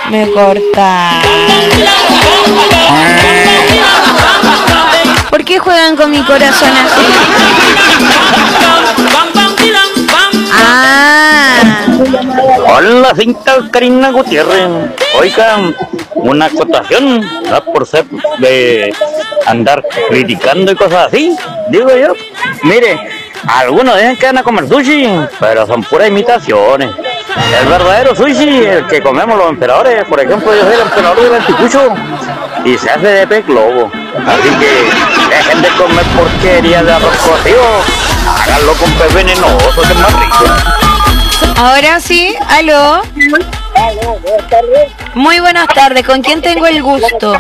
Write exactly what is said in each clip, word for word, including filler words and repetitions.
Me corta. ¿Por qué juegan con mi corazón así? Ah. Hola, cinta Karina Gutiérrez. Oigan, una acotación, no por ser de andar criticando y cosas así, digo yo. Mire, algunos dicen que van a comer sushi, pero son puras imitaciones. El verdadero sushi, el que comemos los emperadores, por ejemplo, yo soy el emperador del Anticucho y se hace de pez globo. Así que dejen de comer porquería de arroz cocido, háganlo con pez venenoso, que es más rico. Ahora sí, aló. Aló, buenas tardes. Muy buenas tardes, ¿con quién tengo el gusto?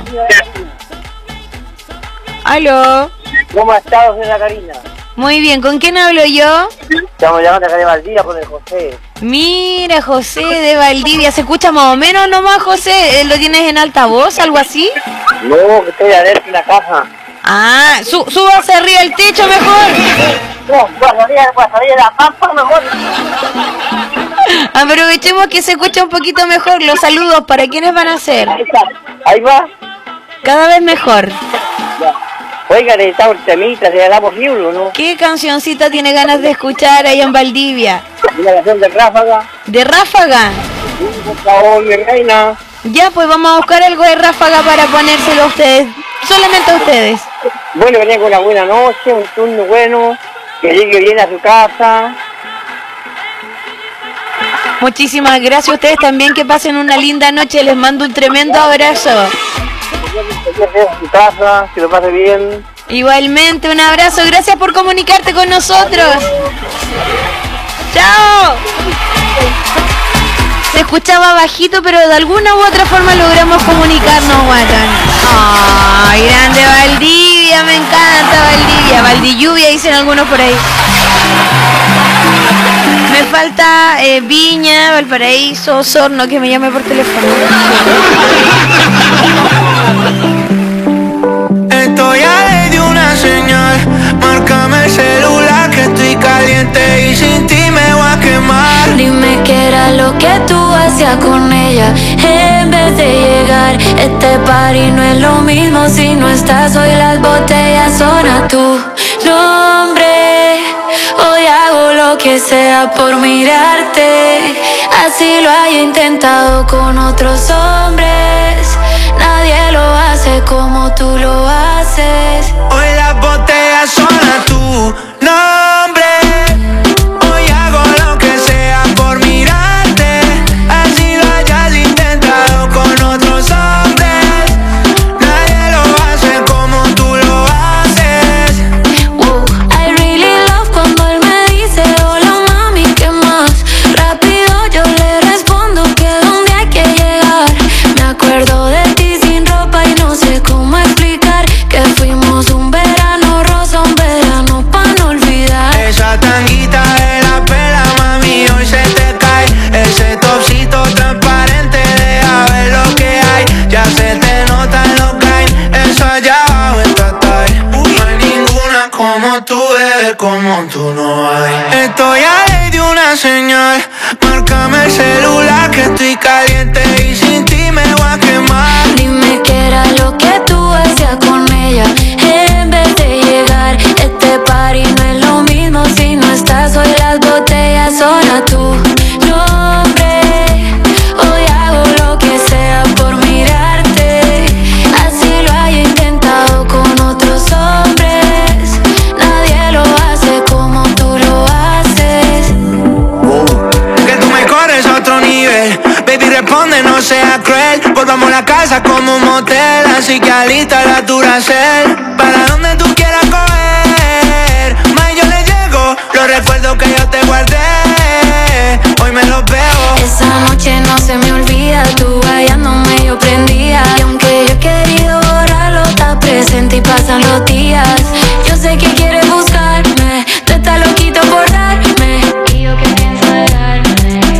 Aló. ¿Cómo ha estado, señora Karina? Muy bien, ¿con quién hablo yo? Estamos llamando acá de Valdivia con el José. Mira, José de Valdivia, ¿se escucha más o menos nomás, José? ¿Lo tienes en altavoz, algo así? No, que estoy adentro en la casa. Ah, su, súbase arriba del techo mejor. No, voy a salir, voy a salir de la pampa mejor. Aprovechemos que se escucha un poquito mejor. Los saludos, ¿para quiénes van a ser? Ahí está, ahí va. Cada vez mejor. Ya. Oiga, necesitamos temita, se la posible, ¿no? ¿Qué cancioncita tiene ganas de escuchar ahí en Valdivia? Una canción de Ráfaga. ¿De Ráfaga? Por favor, mi reina. Ya, pues vamos a buscar algo de Ráfaga para ponérselo a ustedes. Solamente a ustedes. Bueno, que tenga una buena noche, un turno bueno, que llegue bien a su casa. Muchísimas gracias a ustedes también, que pasen una linda noche. Les mando un tremendo abrazo. Que llegue a su casa, que lo pase bien. Igualmente, un abrazo. Gracias por comunicarte con nosotros. ¡Chao! Se escuchaba bajito, pero de alguna u otra forma logramos comunicarnos, guatón. ¡Ay, grande Valdivia! Me encanta Valdivia. Valdilluvia, dicen algunos por ahí. Me falta eh, Viña, Valparaíso, Osorno, que me llame por teléfono. Estoy a ley de una señal, márcame el celular que estoy caliente y sin ti me voy a quemar. Dime qué era lo que tú hacías con ella en vez de llegar. Este party no es lo mismo si no estás. Hoy las botellas son a tu nombre. Hoy hago lo que sea por mirarte. Así lo haya intentado con otros hombres. Nadie lo hace como tú lo haces. Hoy las botellas son a tu nombre. Hoy hago lo que sea por mirarte. Así lo hayas intentado con otros hombres. Nadie lo hace como tú lo haces. Wow, I really love cuando él me dice hola mami, ¿qué más? Rápido yo le respondo que donde hay que llegar. Me acuerdo de ti sin ropa y no sé cómo explicar que fuimos un verano rosa, un verano pa' no olvidar. Esa tanguita de la pela, mami, hoy se te cae. Ese topsito transparente, deja ver lo que hay. Ya se te notan los gain, eso allá abajo está tight. No hay ninguna como tú, bebé, como tú no hay. Estoy a ley de una señal, márcame el celular que estoy caliente y sin ti me voy a quemar. Dime qué era lo que tú hacías con ella en vez de llegar. Este party no es lo mismo si no estás. Hoy las botellas son a tu nombre. Hoy hago lo que sea por mirarte. Así lo haya intentado con otros hombres. Nadie lo hace como tú lo haces. Que tú me corres a otro nivel. Baby, responde, no seas cruel. Volvamos a la casa como un motel. Así que alista la Duracell. Para donde tú quieras coger. Más yo le llego. Los recuerdos que yo te guardé. Hoy me los veo. Esa noche no se me olvida. Tú hallándome yo prendía. Y aunque yo he querido borrarlo, está presente y pasan los días. Yo sé que quieres buscarme. Tú estás loquito por darme. Y yo que pienso de darme.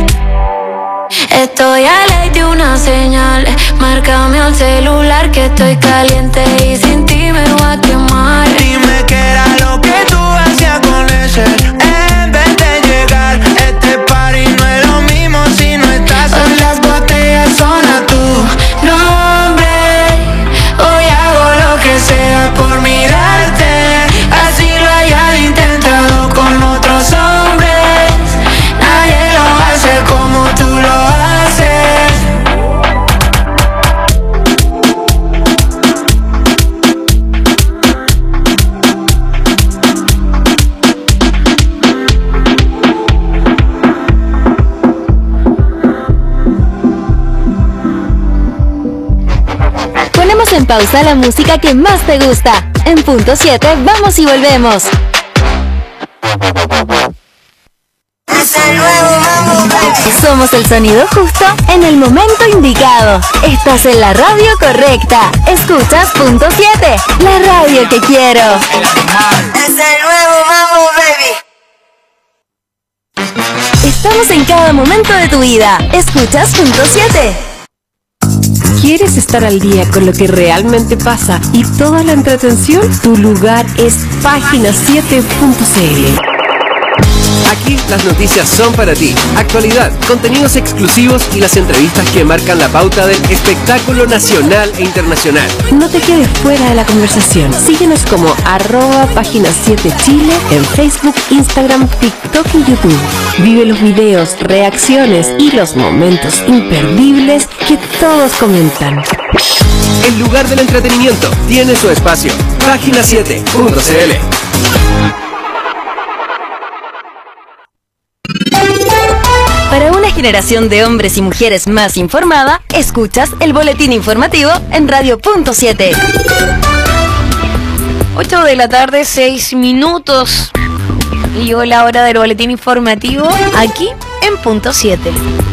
Estoy a ley de una señal. Márcame al celular que estoy caliente y sin ti me voy a quemar. Dime qué era lo que tú hacías con ese en vez de llegar. Este party no es lo mismo si no estás. Hoy las botellas son a tu Pongamos en pausa la música que más te gusta. En punto siete, vamos y volvemos. Somos el sonido justo en el momento indicado. Estás en la radio correcta. Escuchas punto siete, la radio que quiero. Es el nuevo Mambo Baby. Estamos en cada momento de tu vida. Escuchas punto siete. ¿Quieres estar al día con lo que realmente pasa y toda la entretención? Tu lugar es página siete punto c l. Aquí las noticias son para ti. Actualidad, contenidos exclusivos y las entrevistas que marcan la pauta del espectáculo nacional e internacional. No te quedes fuera de la conversación. Síguenos como arroba página siete Chile en Facebook, Instagram, TikTok y YouTube. Vive los videos, reacciones y los momentos imperdibles que todos comentan. El lugar del entretenimiento tiene su espacio. página siete punto c l. Para una generación de hombres y mujeres más informada, escuchas el boletín informativo en Radio punto siete. ocho de la tarde, seis minutos. Y llegó la hora del boletín informativo aquí en punto siete.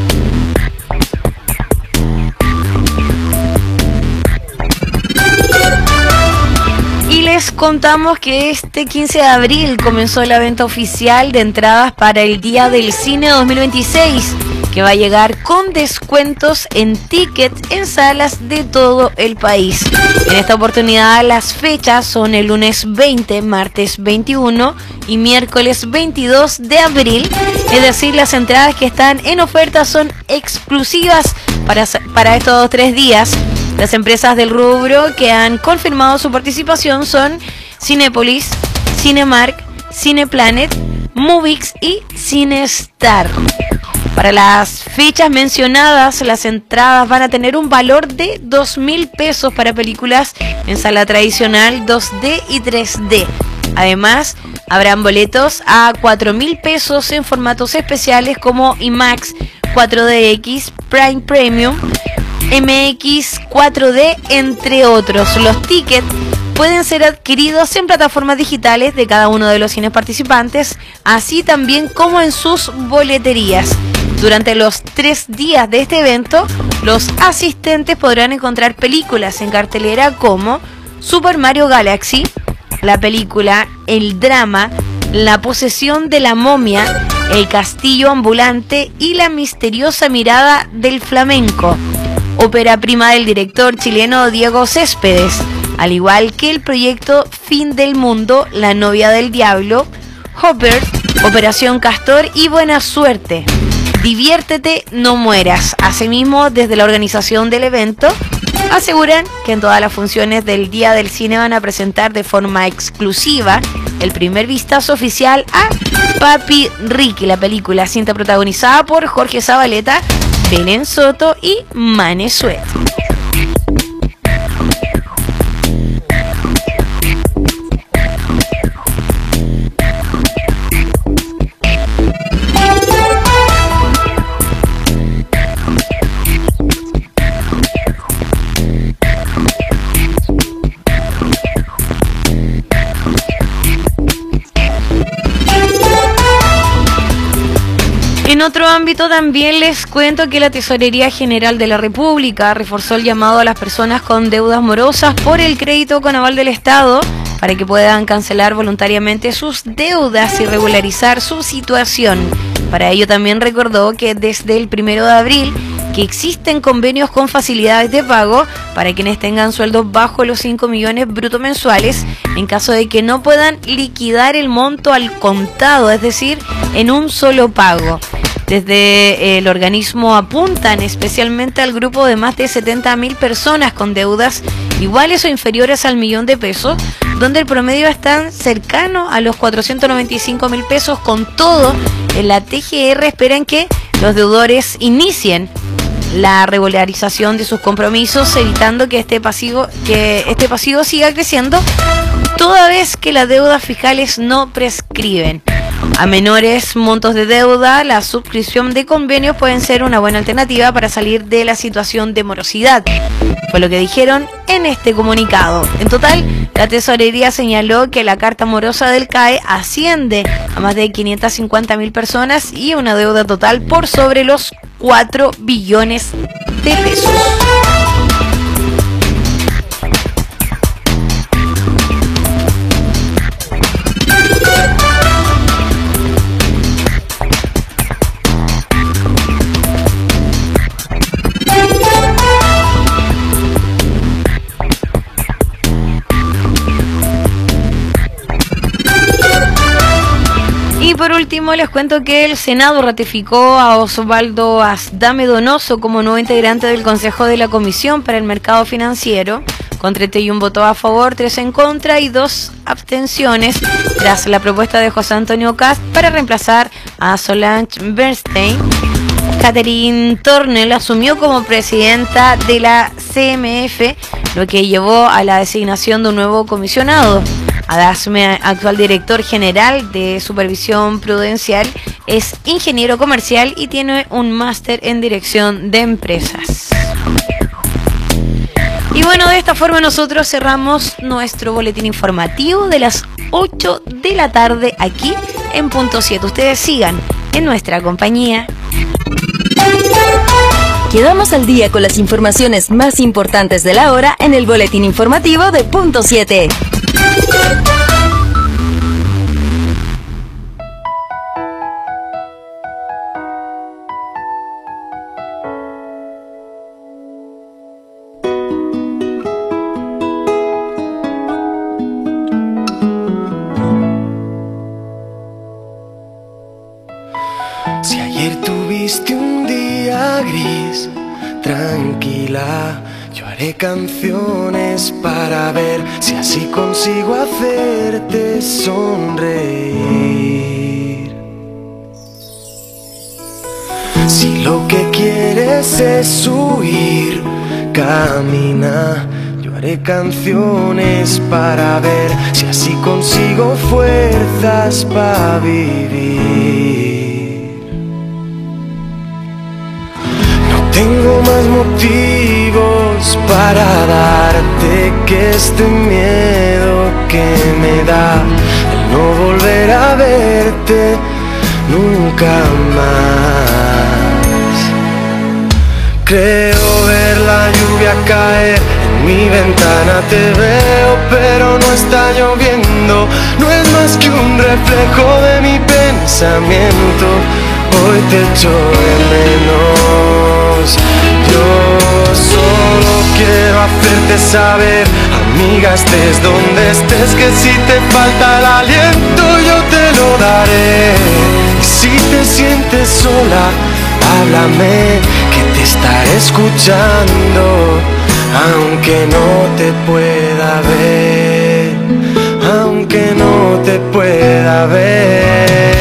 Y les contamos que este quince de abril comenzó la venta oficial de entradas para el Día del Cine dos mil veintiséis, que va a llegar con descuentos en tickets en salas de todo el país. En esta oportunidad las fechas son el lunes veinte, martes veintiuno y miércoles veintidós de abril. Es decir, las entradas que están en oferta son exclusivas para, para estos tres días. Las empresas del rubro que han confirmado su participación son Cinépolis, Cinemark, Cineplanet, Movix y Cinestar. Para las fechas mencionadas, las entradas van a tener un valor de dos mil pesos para películas en sala tradicional dos D y tres D. Además, habrán boletos a cuatro mil pesos en formatos especiales como IMAX, cuatro D X, Prime Premium, M X cuatro D, entre otros. Los tickets pueden ser adquiridos en plataformas digitales de cada uno de los cines participantes, así también como en sus boleterías. Durante los tres días de este evento, los asistentes podrán encontrar películas en cartelera como Super Mario Galaxy, la película El Drama, La Posesión de la Momia, El Castillo Ambulante y La Misteriosa Mirada del Flamenco, ópera prima del director chileno Diego Céspedes, al igual que el proyecto Fin del Mundo, La Novia del Diablo, Hopper, Operación Castor y Buena Suerte. Diviértete, no mueras. Asimismo, desde la organización del evento, aseguran que en todas las funciones del Día del Cine van a presentar de forma exclusiva el primer vistazo oficial a Papi Ricky, la película, cinta protagonizada por Jorge Zabaleta, Belén Soto y Mane Suet. En otro ámbito también les cuento que la Tesorería General de la República reforzó el llamado a las personas con deudas morosas por el crédito con aval del Estado para que puedan cancelar voluntariamente sus deudas y regularizar su situación. Para ello también recordó que desde el primero de abril que existen convenios con facilidades de pago para quienes tengan sueldos bajo los cinco millones bruto mensuales en caso de que no puedan liquidar el monto al contado, es decir, en un solo pago. Desde el organismo apuntan especialmente al grupo de más de setenta mil personas con deudas iguales o inferiores al millón de pesos, donde el promedio está cercano a los cuatrocientos noventa y cinco mil pesos. Con todo, en la T G R esperan que los deudores inicien la regularización de sus compromisos, evitando que este pasivo, que este pasivo siga creciendo, toda vez que las deudas fiscales no prescriben. A menores montos de deuda, la suscripción de convenios pueden ser una buena alternativa para salir de la situación de morosidad. Fue lo que dijeron en este comunicado. En total, la tesorería señaló que la carta morosa del C A E asciende a más de quinientas cincuenta mil personas y una deuda total por sobre los cuatro billones de pesos. Y por último les cuento que el Senado ratificó a Osvaldo Asdame Donoso como nuevo integrante del Consejo de la Comisión para el Mercado Financiero, con treinta y un votos a favor, tres en contra y dos abstenciones, tras la propuesta de José Antonio Kast para reemplazar a Solange Bernstein. Catherine Tornel asumió como presidenta de la C M F, lo que llevó a la designación de un nuevo comisionado. Adasme, actual director general de Supervisión Prudencial, es ingeniero comercial y tiene un máster en dirección de empresas. Y bueno, de esta forma nosotros cerramos nuestro boletín informativo de las ocho de la tarde aquí en Punto siete. Ustedes sigan en nuestra compañía. Quedamos al día con las informaciones más importantes de la hora en el boletín informativo de Punto siete. Si ayer tuviste un día gris, tranquila, yo haré canciones para ver si así consigo hacerte sonreír. Si lo que quieres es huir, camina, yo haré canciones para ver si así consigo fuerzas para vivir. Tengo más motivos para darte que este miedo que me da el no volver a verte nunca más. Creo ver la lluvia caer en mi ventana, te veo pero no está lloviendo, no es más que un reflejo de mi pensamiento. Hoy te echo de menos. Yo solo quiero hacerte saber, amiga, estés donde estés, que si te falta el aliento yo te lo daré. Y si te sientes sola, háblame, que te estaré escuchando, aunque no te pueda ver, aunque no te pueda ver.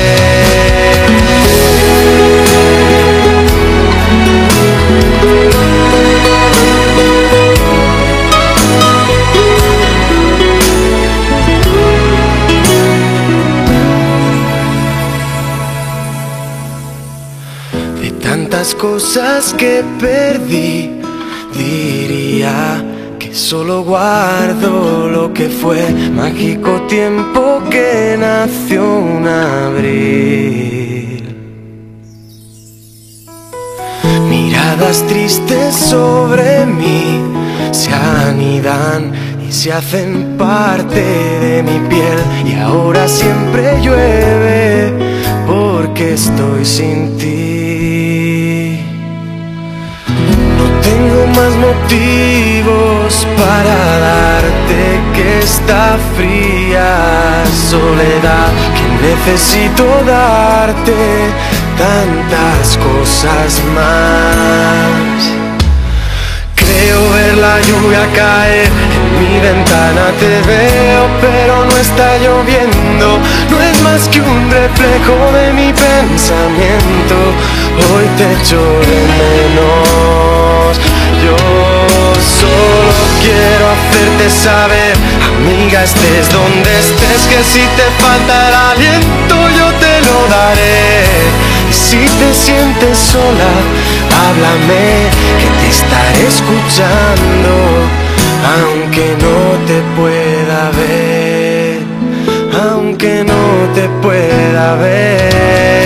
De tantas cosas que perdí, diría que solo guardo lo que fue mágico tiempo que nació un abril. Miradas tristes sobre mí se anidan y se hacen parte de mi piel, y ahora siempre llueve porque estoy sin ti. No tengo más motivos para darte que esta fría soledad, que necesito darte tantas cosas más. Creo ver la lluvia caer en mi ventana, te veo pero no está lloviendo, no es más que un reflejo de mi pensamiento. Hoy te echo de menos. Yo solo quiero hacerte saber, amiga, estés donde estés, que si te falta el aliento yo te daré. Y si te sientes sola, háblame, que te estaré escuchando, aunque no te pueda ver, aunque no te pueda ver.